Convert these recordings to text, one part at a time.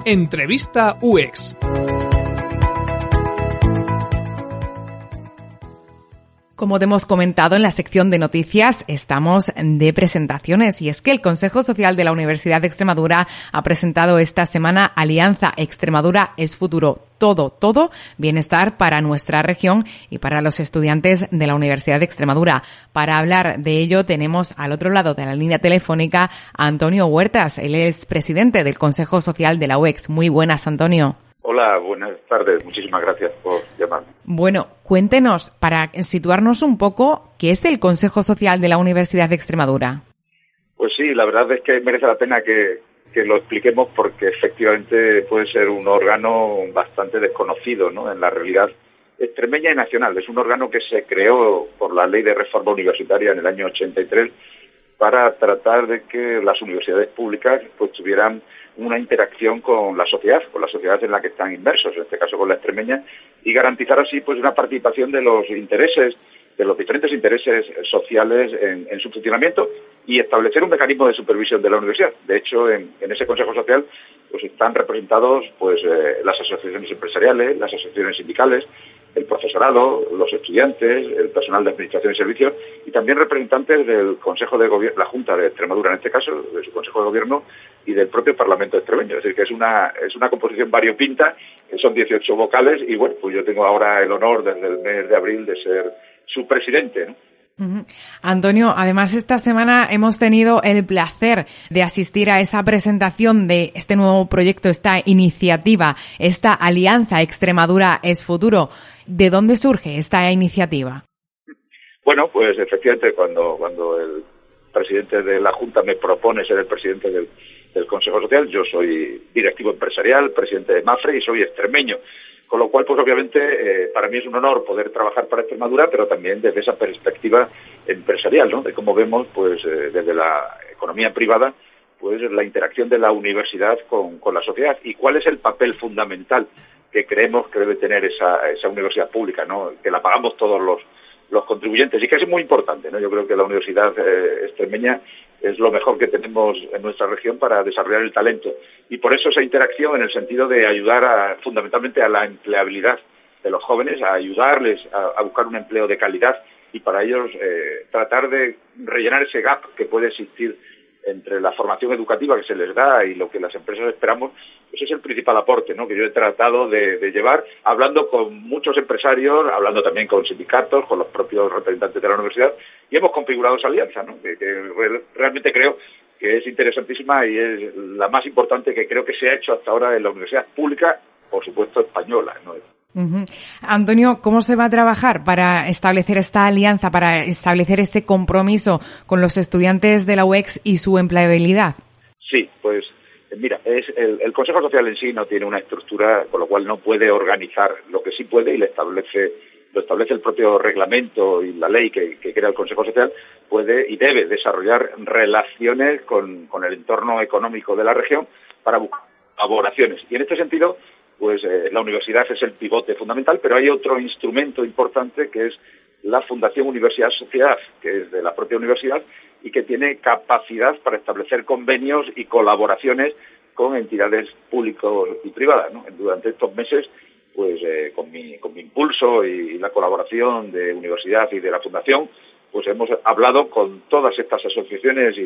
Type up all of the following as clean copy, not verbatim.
Entrevista UX. Como te hemos comentado en la sección de noticias, estamos de presentaciones y es que el Consejo Social de la Universidad de Extremadura ha presentado esta semana Alianza Extremadura es Futuro. Todo bienestar para nuestra región y para los estudiantes de la Universidad de Extremadura. Para hablar de ello tenemos al otro lado de la línea telefónica a Antonio Huertas. Él es presidente del Consejo Social de la UX. Muy buenas, Antonio. Hola, buenas tardes. Muchísimas gracias por llamarme. Bueno, cuéntenos, para situarnos un poco, ¿qué es el Consejo Social de la Universidad de Extremadura? Pues sí, la verdad es que merece la pena que lo expliquemos porque efectivamente puede ser un órgano bastante desconocido, ¿no?, en la realidad extremeña y nacional. Es un órgano que se creó por la Ley de Reforma Universitaria en el año 83 para tratar de que las universidades públicas pues tuvieran una interacción con la sociedad en la que están inmersos, en este caso con la extremeña, y garantizar así pues una participación de los intereses, de los diferentes intereses sociales en su funcionamiento y establecer un mecanismo de supervisión de la universidad. De hecho, en ese Consejo Social pues están representados pues las asociaciones empresariales, las asociaciones sindicales, el profesorado, los estudiantes, el personal de administración y servicios y también representantes del Consejo de Gobierno, la Junta de Extremadura en este caso, de su Consejo de Gobierno y del propio Parlamento extremeño. Es decir, que es una composición variopinta, que son 18 vocales y bueno, pues yo tengo ahora el honor desde el mes de abril de ser su presidente, ¿no? Antonio, además esta semana hemos tenido el placer de asistir a esa presentación de este nuevo proyecto, esta iniciativa, esta Alianza Extremadura es Futuro. ¿De dónde surge esta iniciativa? Bueno, pues efectivamente cuando el presidente de la Junta me propone ser el presidente del Consejo Social, yo soy directivo empresarial, presidente de MAFRE y soy extremeño. Con lo cual, pues obviamente, para mí es un honor poder trabajar para Extremadura, pero también desde esa perspectiva empresarial, ¿no? De cómo vemos, pues, desde la economía privada, pues, la interacción de la universidad con la sociedad y cuál es el papel fundamental que creemos que debe tener esa universidad pública, ¿no? Que la pagamos todos los contribuyentes y que es muy importante, ¿no? Yo creo que la universidad extremeña es lo mejor que tenemos en nuestra región para desarrollar el talento y por eso esa interacción en el sentido de ayudar fundamentalmente a la empleabilidad de los jóvenes, a ayudarles a buscar un empleo de calidad y para ellos tratar de rellenar ese gap que puede existir entre la formación educativa que se les da y lo que las empresas esperamos. Ese es el principal aporte, ¿no?, que yo he tratado de llevar, hablando con muchos empresarios, hablando también con sindicatos, con los propios representantes de la universidad, y hemos configurado esa alianza, ¿no?, que realmente creo que es interesantísima y es la más importante que creo que se ha hecho hasta ahora en la universidad pública, por supuesto española, ¿no? Antonio, ¿cómo se va a trabajar para establecer esta alianza, para establecer ese compromiso con los estudiantes de la UX y su empleabilidad? Sí, pues mira, el Consejo Social en sí no tiene una estructura, con lo cual no puede organizar. Lo que sí puede y lo establece el propio reglamento y la ley que crea el Consejo Social, puede y debe desarrollar relaciones con el entorno económico de la región para buscar colaboraciones. Y en este sentido, pues la universidad es el pivote fundamental, pero hay otro instrumento importante que es la Fundación Universidad Sociedad, que es de la propia universidad y que tiene capacidad para establecer convenios y colaboraciones con entidades públicas y privadas, ¿no? Durante estos meses, pues con mi impulso y la colaboración de universidad y de la fundación, pues hemos hablado con todas estas asociaciones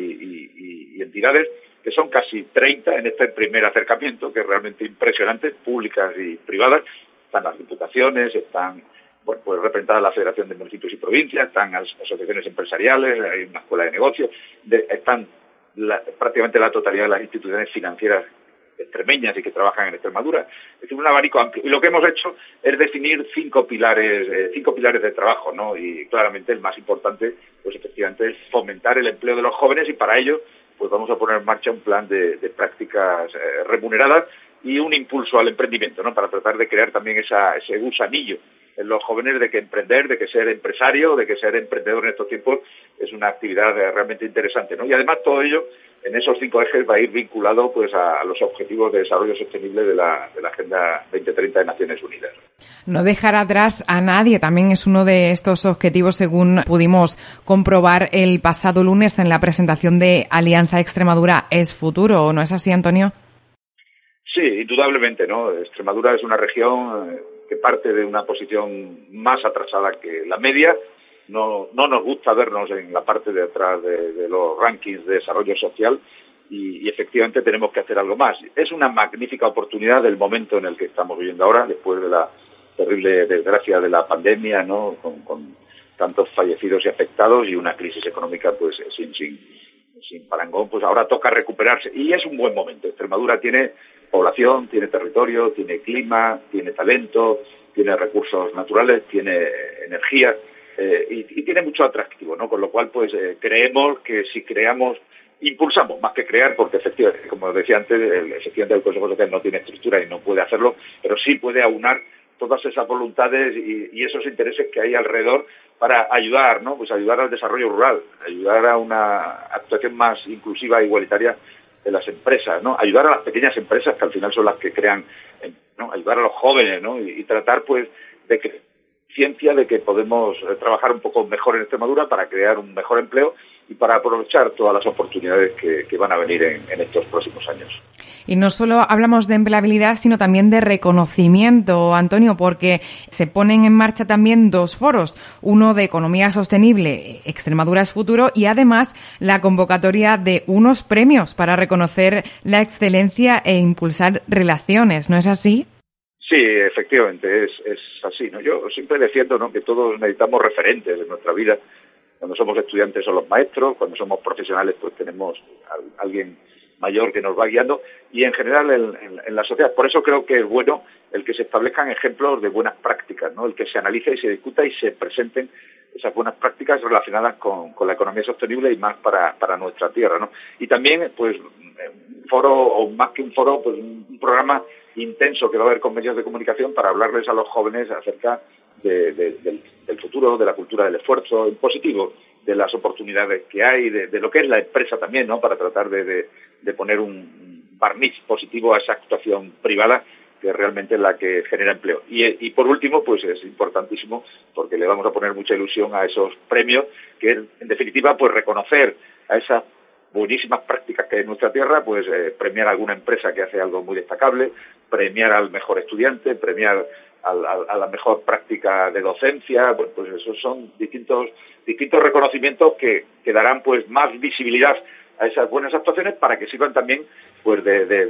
y entidades, que son casi 30 en este primer acercamiento, que es realmente impresionante, públicas y privadas. Están las diputaciones, están pues representadas la Federación de Municipios y Provincias, están las asociaciones empresariales, hay una escuela de negocios, están prácticamente la totalidad de las instituciones financieras extremeñas y que trabajan en Extremadura. Es decir, un abanico amplio. Y lo que hemos hecho es definir cinco pilares de trabajo, ¿no? Y claramente el más importante, pues efectivamente, es fomentar el empleo de los jóvenes y para ello pues vamos a poner en marcha un plan de prácticas remuneradas y un impulso al emprendimiento, ¿no?, para tratar de crear también ese gusanillo en los jóvenes de que emprender, de que ser empresario, de que ser emprendedor en estos tiempos es una actividad realmente interesante, ¿no? Y además todo ello en esos 5 ejes va a ir vinculado pues a los objetivos de desarrollo sostenible de la Agenda 2030 de Naciones Unidas. No dejar atrás a nadie también es uno de estos objetivos, según pudimos comprobar el pasado lunes en la presentación de Alianza Extremadura es Futuro, ¿no es así, Antonio? Sí, indudablemente, ¿no? Extremadura es una región que parte de una posición más atrasada que la media. No nos gusta vernos en la parte de atrás de los rankings de desarrollo social y efectivamente tenemos que hacer algo más. Es una magnífica oportunidad del momento en el que estamos viviendo ahora, después de la terrible desgracia de la pandemia, ¿no? Con tantos fallecidos y afectados y una crisis económica pues sin parangón, pues ahora toca recuperarse y es un buen momento. Extremadura tiene población, tiene territorio, tiene clima, tiene talento, tiene recursos naturales, tiene energía y tiene mucho atractivo, ¿no? Con lo cual, pues creemos que si impulsamos más que crear, porque efectivamente, como decía antes, efectivamente el Consejo Social no tiene estructura y no puede hacerlo, pero sí puede aunar todas esas voluntades y esos intereses que hay alrededor para ayudar, ¿no? Pues ayudar al desarrollo rural, ayudar a una actuación más inclusiva e igualitaria de las empresas, ¿no? Ayudar a las pequeñas empresas que al final son las que crean, ¿no? Ayudar a los jóvenes, ¿no? Y tratar pues de que ciencia de que podemos trabajar un poco mejor en Extremadura para crear un mejor empleo y para aprovechar todas las oportunidades que van a venir en estos próximos años. Y no solo hablamos de empleabilidad, sino también de reconocimiento, Antonio, porque se ponen en marcha también 2 foros, uno de economía sostenible, Extremadura es futuro, y además la convocatoria de unos premios para reconocer la excelencia e impulsar relaciones, ¿no es así? Sí, efectivamente, es así, ¿no? Yo siempre defiendo, ¿no?, que todos necesitamos referentes en nuestra vida. Cuando somos estudiantes son los maestros, cuando somos profesionales pues tenemos a alguien mayor que nos va guiando y en general en la sociedad. Por eso creo que es bueno el que se establezcan ejemplos de buenas prácticas, ¿no? El que se analice y se discuta y se presenten esas buenas prácticas relacionadas con la economía sostenible y más para nuestra tierra, ¿no? Y también, pues, un foro, o más que un foro, pues un programa intenso que va a haber con medios de comunicación para hablarles a los jóvenes acerca del futuro, de la cultura del esfuerzo, en positivo, de las oportunidades que hay, de lo que es la empresa también, ¿no? Para tratar de poner un barniz positivo a esa actuación privada que es realmente la que genera empleo. Y por último, pues es importantísimo, porque le vamos a poner mucha ilusión a esos premios, que en definitiva, pues reconocer a esas buenísimas prácticas que hay en nuestra tierra, pues premiar a alguna empresa que hace algo muy destacable, premiar al mejor estudiante, premiar a la mejor práctica de docencia. Bueno, pues esos son distintos reconocimientos que darán pues más visibilidad a esas buenas actuaciones para que sirvan también pues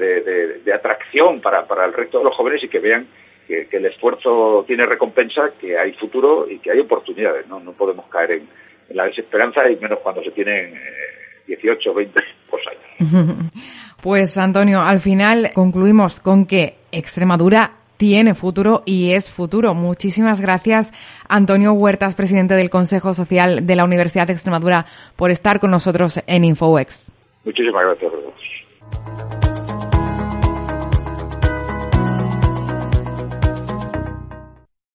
de atracción para el resto de los jóvenes y que vean que el esfuerzo tiene recompensa, que hay futuro y que hay oportunidades, ¿no? No podemos caer en la desesperanza y menos cuando se tienen 18, 20 años. Pues Antonio, al final concluimos con que Extremadura tiene futuro y es futuro. Muchísimas gracias, Antonio Huertas, presidente del Consejo Social de la Universidad de Extremadura, por estar con nosotros en InfoEx. Muchísimas gracias a todos.